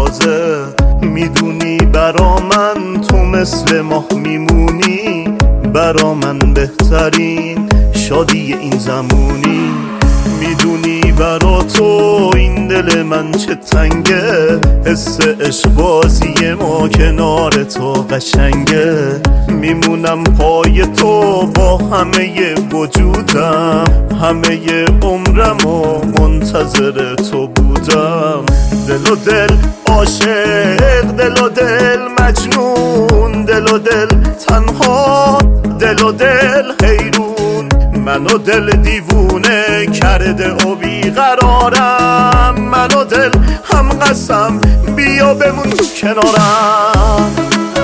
تازه. میدونی برا من تو مثل ماه میمونی، برا من بهترین شادی این زمونی. میدونی برا تو این دل من چه تنگه، حس عشق بازی ما کنار تو قشنگه. میمونم پای تو با همه وجودم، همه عمرم و منتظر تو بودم. دل و دل عاشق، دل و دل مجنون، دل و دل تنها، دل و دل حیرون. منو دل دیوونه کرده و بیقرارم، منو دل هم قسم بیا بمون کنارم.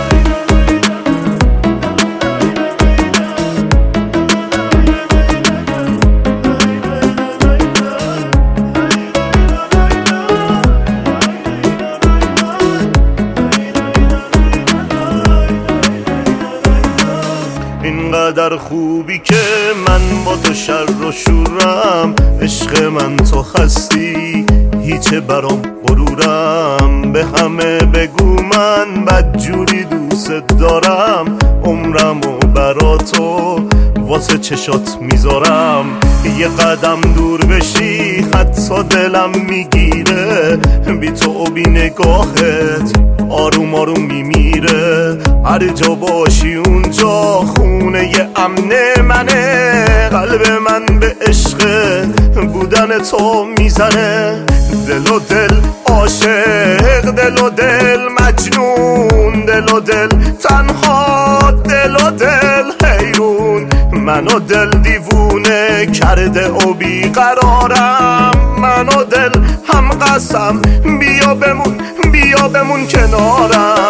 اینقدر خوبی که من با تو شر و شورم، عشق من تو هستی هیچ برام غرورم. به همه بگو من بدجوری دوست دارم، عمرمو برا تو واسه چشات میذارم. یه قدم دور بشی حتی دلم میگیره، بی تو و بی نگاهت آروم آروم میمیره. هر جا باشی اونجا خونه ی امن منه، قلب من به عشق بودن تو میزنه. دل و دل عاشق، دل و دل مجنون، دل و دل تنها، دل و دل حیرون. منو دل دیوونه کرده و بیقرارم، منو دل هم قسم بیا بمون، بیا بمون کنارم.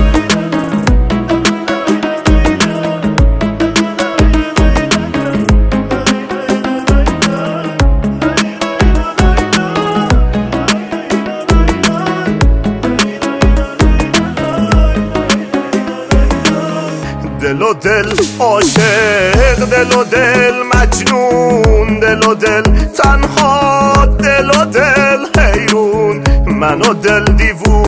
دل و دل عاشق، دل و دل مجنون، دل و دل تنها، دل و دل حیرون. منو دل دیوون